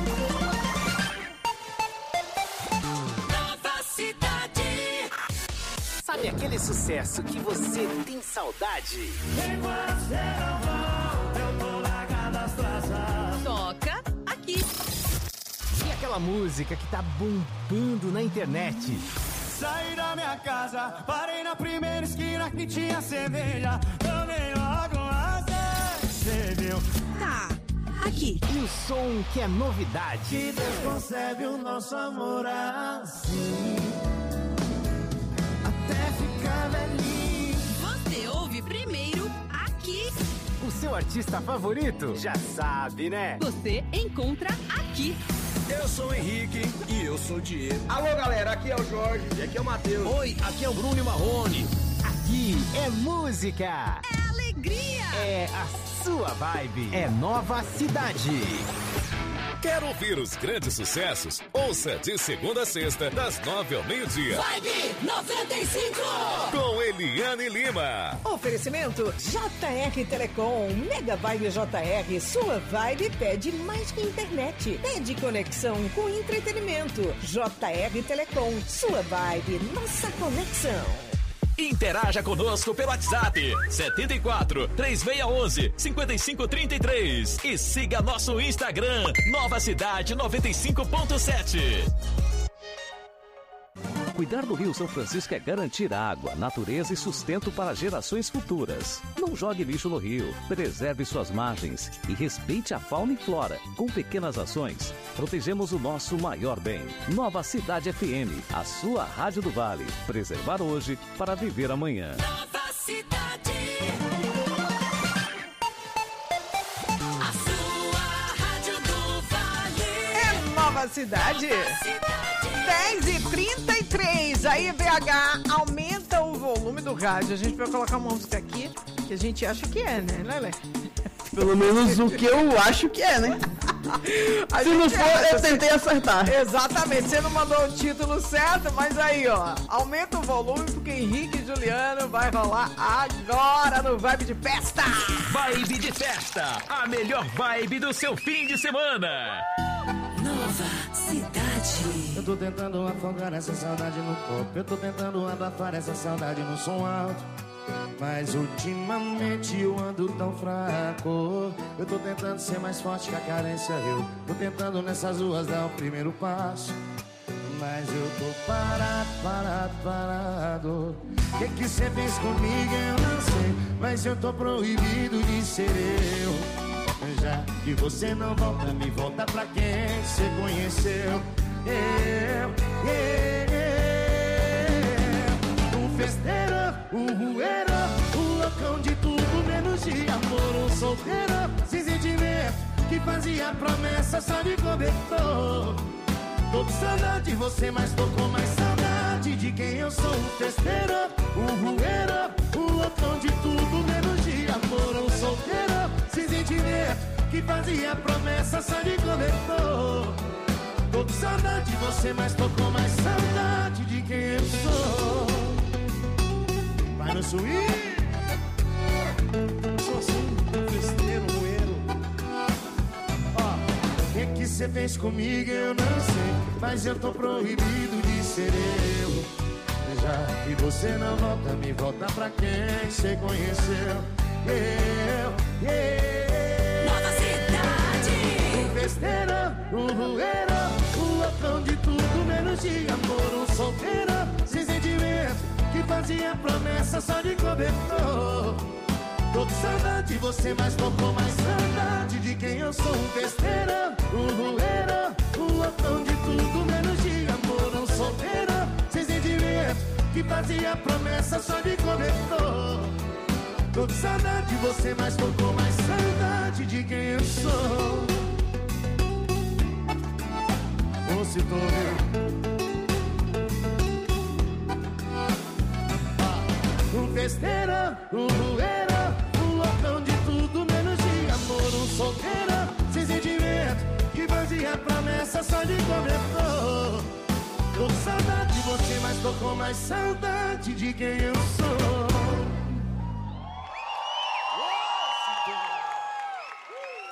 Nova Cidade. Sabe aquele sucesso que você tem saudade? Toca aqui. Aquela música que tá bombando na internet. Saí da minha casa, parei na primeira esquina que tinha cerveja. Tomei logo uma você viu? Tá, aqui. E o som que é novidade. Que Deus concebe o nosso amor assim, até ficar velhinho. Você ouve primeiro aqui. O seu artista favorito? Já sabe, né? Você encontra aqui. Eu sou o Henrique e eu sou o Diego. Alô, galera, aqui é o Jorge e aqui é o Matheus. Oi, aqui é o Bruno e Marrone. Aqui é música. É alegria. É a sua vibe. É Nova Cidade. Quer ouvir os grandes sucessos? Ouça de segunda a sexta, das nove ao meio-dia. Vibe noventa e cinco. Com Eliane Lima. Oferecimento J R Telecom. Mega Vibe J R. Sua vibe pede mais que internet. Pede conexão com entretenimento. J R Telecom. Sua vibe, nossa conexão. Interaja conosco pelo WhatsApp setenta e quatro, três seis um um, cinco cinco três três e siga nosso Instagram Nova Cidade noventa e cinco ponto sete. Cuidar do Rio São Francisco é garantir água, natureza e sustento para gerações futuras. Não jogue lixo no rio, preserve suas margens e respeite a fauna e flora. Com pequenas ações, protegemos o nosso maior bem. Nova Cidade F M, a sua rádio do Vale. Preservar hoje para viver amanhã. Nova Cidade. A sua rádio do Vale. É Nova Cidade. Nova Cidade. dez e trinta e três, aí B H, aumenta o volume do rádio. A gente vai colocar uma música aqui que a gente acha que é, né, Lelé? Pelo menos o que eu acho que é, né? Se não for, acha, eu tentei acertar. Exatamente, você não mandou o título certo, mas aí, ó, aumenta o volume porque Henrique e Juliano vai rolar agora no Vibe de Festa. Vibe de Festa, a melhor vibe do seu fim de semana. Nova Cidade. Eu tô tentando afogar essa saudade no corpo, eu tô tentando abafar essa saudade no som alto, mas ultimamente eu ando tão fraco. Eu tô tentando ser mais forte que a carência, eu tô tentando nessas ruas dar o primeiro passo, mas eu tô parado, parado, parado. O que que cê fez comigo eu não sei, mas eu tô proibido de ser eu. Já que você não volta, me volta pra quem cê conheceu. Eu, eu, eu. Um festeiro, um rueiro, um loucão de tudo menos de amor. Um solteiro, sem sentimento, que fazia promessa só de cobertor. Tô com saudade de você, mas tô com mais saudade de quem eu sou. Um festeiro, um rueiro, um loucão de tudo menos de amor. Um solteiro, sem sentimento, que fazia promessa só de cobertor. Tô com saudade de você, mas tô com mais saudade de quem eu sou. Vai no swing. Sou assim, festeiro, moeiro. Ó, o que que cê fez comigo eu não sei, mas eu tô proibido de ser eu. Já que você não volta, me volta pra quem cê conheceu. Eu, eu. Nova Cidade. Um festeiro, um rueiro, um loucão de tudo menos de amor. Um solteiro, sem sentimento, que fazia promessa só de cobertor. Tô com saudade de você, mas tô com mais saudade de quem eu sou. Um festeiro, um rueiro, um loucão de tudo menos de amor. Um solteiro, sem sentimento, que fazia promessa só de cobertor. Tô com saudade de você, mas tô com mais saudade de quem eu sou. Ô, se tô um festeiro, um rueiro, um loucão de tudo menos de amor. Um solteiro, sem sentimento, que fazia promessa só de cobertor. Tô com saudade de você, mas tô com mais saudade de quem eu sou.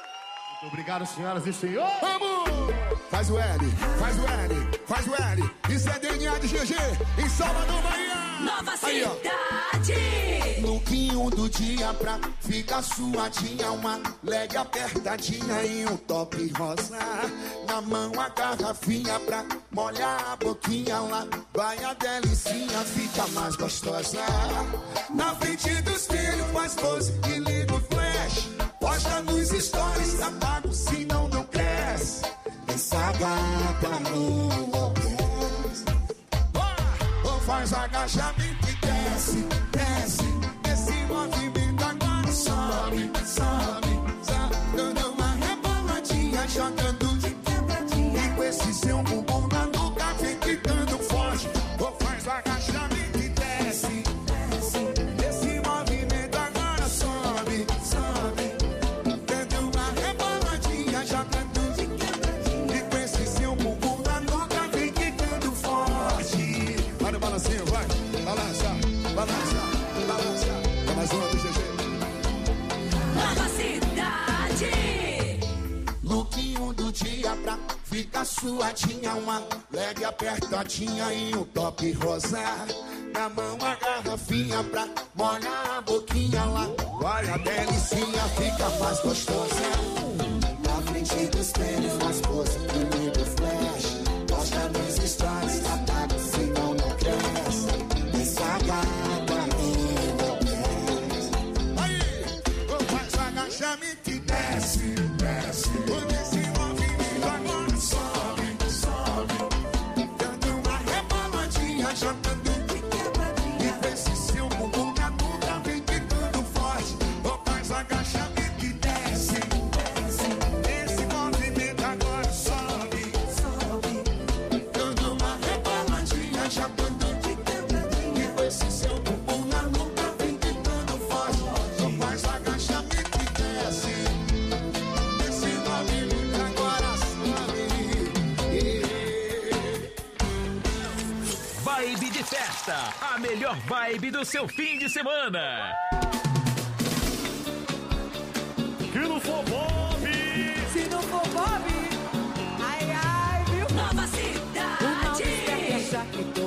Muito obrigado, senhoras e senhores. Vamos! Faz o L, faz o L, faz o L. Isso é D N A de G G, em Salvador, Bahia. Nova Aí, ó. Cidade. Lookinho do dia pra ficar suadinha, uma leg apertadinha e um top rosa. Na mão a garrafinha pra molhar a boquinha lá. Vai a delicinha, fica mais gostosa. Na frente do espelho faz pose e liga o flash. Posta nos stories, apaga, senão não cresce. Essa gata não enlouquece. Ou faz agachamento e desce, desce. Esse movimento agora sobe, sobe, sobe. Dando uma reboladinha, jogando de quebradinha. E com esse seu bumbum na nuca vem ficando forte. Ou faz agachamento e desce, desce. Esse movimento agora sobe, sobe. Dando uma reboladinha, jogando de quebradinha. E com esse seu bumbum na nuca vem ficando forte. Vai no balancinho, vai. Balança, balança, balança. Vai mais uma do G G. Nova Cidade. Lookinho do dia pra ficar suadinha, uma leg apertadinha e um top rosa. Na mão a garrafinha pra molhar a boquinha lá. Vai a delicinha, fica mais gostosa. Na frente do espelho faz pose e liga o flash. Posta nos stories, apaga, senão não cresce. Essa gata enlouquece. Aí, ou faz agachamento e desce, desce. Quando esse movimento agora sobe, sobe. Dando uma reboladinha, jogando de quebradinha. E esse seu bumbum na nuca vem ficando forte. Ou faz agachamento e desce, desce. Esse movimento agora sobe, sobe. Dando uma reboladinha, jogando de quebradinha. E com esse seu bumbum na nuca vem ficando forte. Ou faz agachamento e desce. Esse movimento agora sobe. Vibe de festa, a melhor vibe do seu fim de semana. Que não for Bob. Se não for Bob, ai, ai, viu? Nova O mal Cidade. desperta, já que